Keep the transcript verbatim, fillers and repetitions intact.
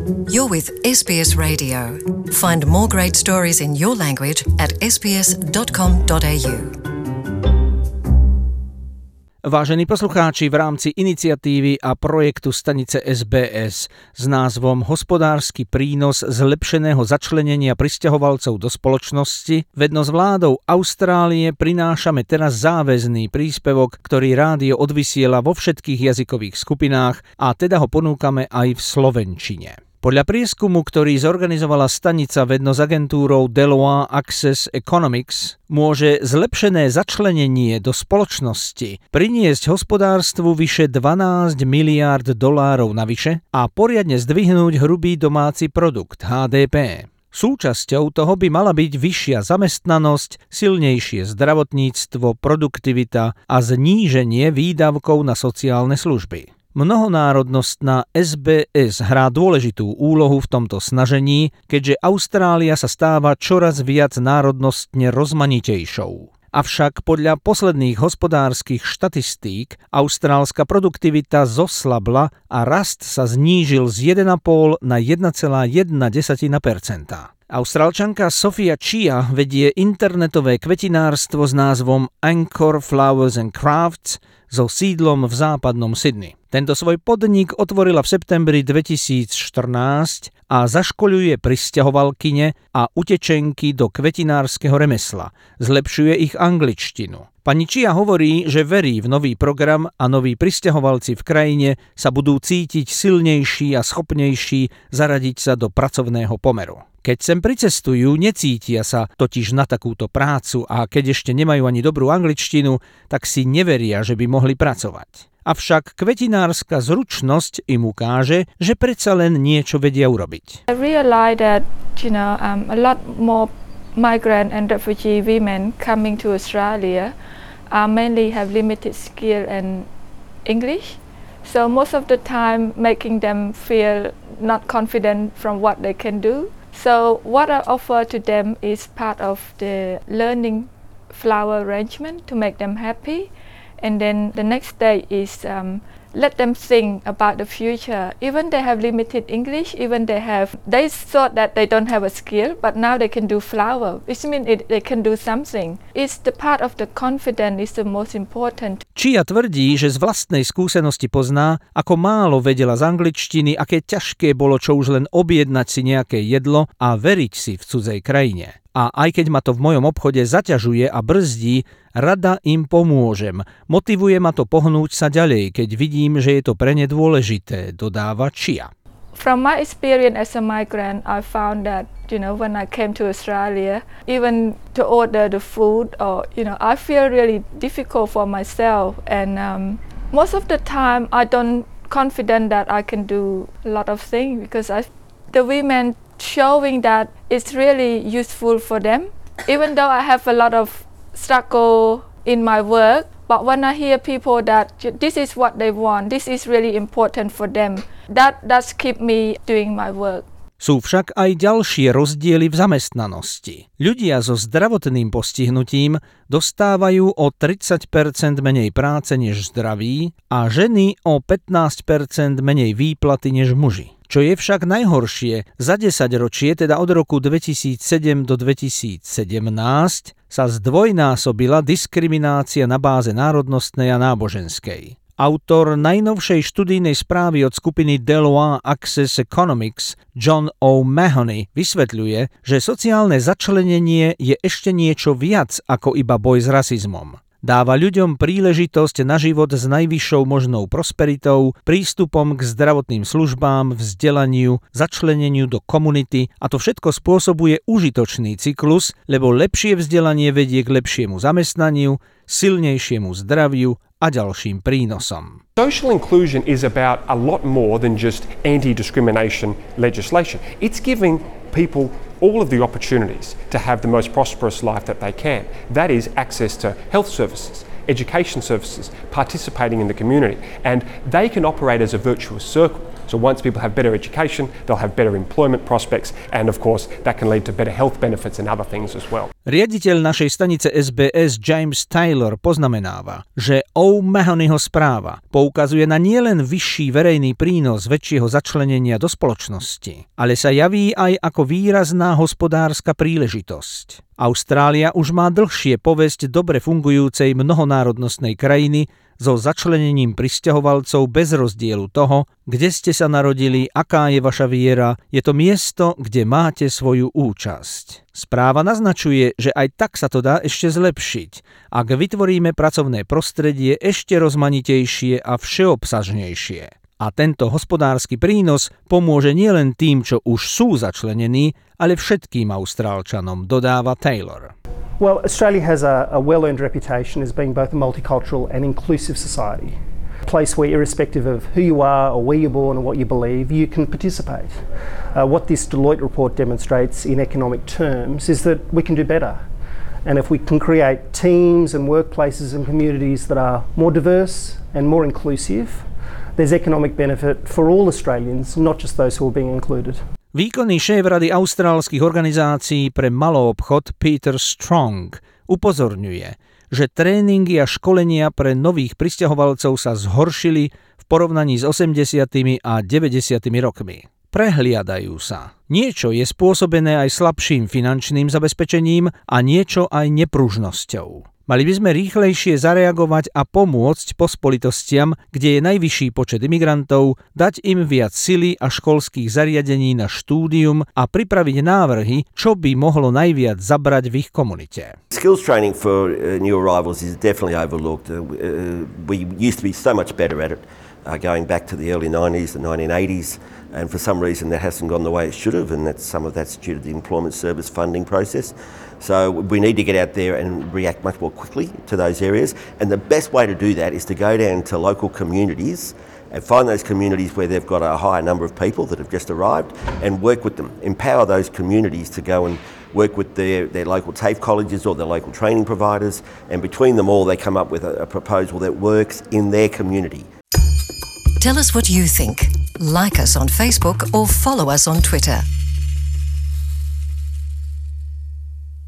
You're with es bí es Radio. Find more great stories in your language at es bí es dot com dot a u. Vážení poslucháči, v rámci iniciatívy a projektu stanice es bé es s názvom Hospodársky prínos zlepšeného začlenenia prisťahovalcov do spoločnosti vedno s vládou Austrálie prinášame teraz záväzný príspevok, ktorý rádio odvysiela vo všetkých jazykových skupinách a teda ho ponúkame aj v slovenčine. Podľa prieskumu, ktorý zorganizovala stanica vedno s agentúrou Deloitte Access Economics, môže zlepšené začlenenie do spoločnosti priniesť hospodárstvu vyše dvanásť miliárd dolárov navyše a poriadne zdvihnúť hrubý domáci produkt há dé pé. Súčasťou toho by mala byť vyššia zamestnanosť, silnejšie zdravotníctvo, produktivita a zníženie výdavkov na sociálne služby. Mnohonárodnostná es bé es hrá dôležitú úlohu v tomto snažení, keďže Austrália sa stáva čoraz viac národnostne rozmanitejšou. Avšak podľa posledných hospodárskych štatistík austrálska produktivita zoslabla a rast sa znížil z jeden celá päť na jeden celá jedna percenta. Austrálčanka Sophia Chia vedie internetové kvetinárstvo s názvom Anchor Flowers and Crafts so sídlom v západnom Sydney. Tento svoj podnik otvorila v septembri dvetisícštrnásť a zaškoľuje prisťahovalkyne a utečenky do kvetinárskeho remesla. Zlepšuje ich angličtinu. Pani Chia hovorí, že verí v nový program a noví prisťahovalci v krajine sa budú cítiť silnejší a schopnejší zaradiť sa do pracovného pomeru. Keď sem pricestujú, necítia sa totiž na takúto prácu a keď ešte nemajú ani dobrú angličtinu, tak si neveria, že by mohli pracovať. Avšak kvetinárska zručnosť im ukáže, že predsa len niečo vedia urobiť. I realize that, you know, um, a lot more migrant and refugee women coming to Australia uh, mainly have limited skill in English. So most of the time making them feel not confident from what they can do. So what I offer to them is part of the learning flower arrangement to make them happy. And then the next day is um, let them think about the future. Even they have limited English, even they have, they thought that they don't have a skill, but now they can do flower, which means it, they can do something. It's the part of the confidence is the most important. Chia tvrdí, že z vlastnej skúsenosti pozná, ako málo vedela z angličtiny, aké ťažké bolo čo už len objednať si nejaké jedlo a veriť si v cudzej krajine. A aj keď ma to v mojom obchode zaťažuje a brzdí, rada im pomôžem. Motivuje ma to pohnúť sa ďalej, keď vidím, že je to pre ne dôležité, dodáva Chia. From my experience as a migrant, I found that, you know, when I came to Australia, even to order the food or, you know, I feel really difficult for myself. And um, most of the time, I don't confident that I can do a lot of things because I, the women showing that it's really useful for them. Even though I have a lot of struggle in my work, but when I hear people that this is what they want, this is really important for them, that does keep me doing my work. Sú však aj ďalšie rozdiely v zamestnanosti. Ľudia so zdravotným postihnutím dostávajú o tridsať percent menej práce než zdraví a ženy o pätnásť percent menej výplaty než muži. Čo je však najhoršie, za desaťročie, teda od roku dvetisícsedem do dvetisícsedemnásť, sa zdvojnásobila diskriminácia na báze národnostnej a náboženskej. Autor najnovšej študijnej správy od skupiny Deloitte Access Economics John O'Mahony vysvetľuje, že sociálne začlenenie je ešte niečo viac ako iba boj s rasizmom. Dáva ľuďom príležitosť na život s najvyššou možnou prosperitou, prístupom k zdravotným službám, vzdelaniu, začleneniu do komunity a to všetko spôsobuje užitočný cyklus, lebo lepšie vzdelanie vedie k lepšiemu zamestnaniu, silnejšiemu zdraviu a ďalším prínosom. Social inclusion is about a lot more than just anti-discrimination legislation. It's giving people all of the opportunities to have the most prosperous life that they can. That is access to health services, education services, participating in the community, and they can operate as a virtuous circle. So once people have better education, they'll have better employment prospects, and of course that can lead to better health benefits and other things as well. Riaditeľ našej stanice es bé es James Taylor poznamenáva, že O'Mahonyho správa poukazuje na nielen vyšší verejný prínos väčšieho začlenenia do spoločnosti, ale sa javí aj ako výrazná hospodárska príležitosť. Austrália už má dlhšie povesť dobre fungujúcej mnohonárodnostnej krajiny so začlenením prisťahovalcov bez rozdielu toho, kde ste sa narodili, aká je vaša viera, je to miesto, kde máte svoju účasť. Správa naznačuje, že aj tak sa to dá ešte zlepšiť, ak vytvoríme pracovné prostredie ešte rozmanitejšie a všeobsažnejšie. A tento hospodársky prínos pomôže nielen tým, čo už sú začlenení, ale všetkým Austrálčanom, dodáva Taylor. Well, Australia has a, a well-earned reputation as being both a multicultural and inclusive society. A place where, irrespective of who you are or where you're born or what you believe, you can participate. Uh, what this Deloitte report demonstrates in economic terms is that we can do better. And if we can create teams and workplaces and communities that are more diverse and more inclusive, there's economic benefit for all Australians, not just those who are being included. Výkonný šéf Rady austrálskych organizácií pre maloobchod Peter Strong upozorňuje, že tréningy a školenia pre nových prisťahovalcov sa zhoršili v porovnaní s osemdesiatymi a deväťdesiatymi rokmi. Prehliadajú sa. Niečo je spôsobené aj slabším finančným zabezpečením a niečo aj nepružnosťou. Mali by sme rýchlejšie zareagovať a pomôcť pospolitostiam, kde je najvyšší počet imigrantov, dať im viac sily a školských zariadení na štúdium a pripraviť návrhy, čo by mohlo najviac zabrať v ich komunite. Skills training for uh, new arrivals is definitely overlooked. Uh, uh, we used to be so much better at it uh, going back to the early nineties, the nineteen eighties, and for some reason that hasn't gone the way it should have, and that's, some of that's due to the employment service funding process. So we need to get out there and react much more quickly to those areas. And the best way to do that is to go down to local communities and find those communities where they've got a higher number of people that have just arrived and work with them. Empower those communities to go and work with their, their local TAFE colleges or their local training providers. And between them all, they come up with a, a proposal that works in their community. Tell us what you think. Like us on Facebook or follow us on Twitter.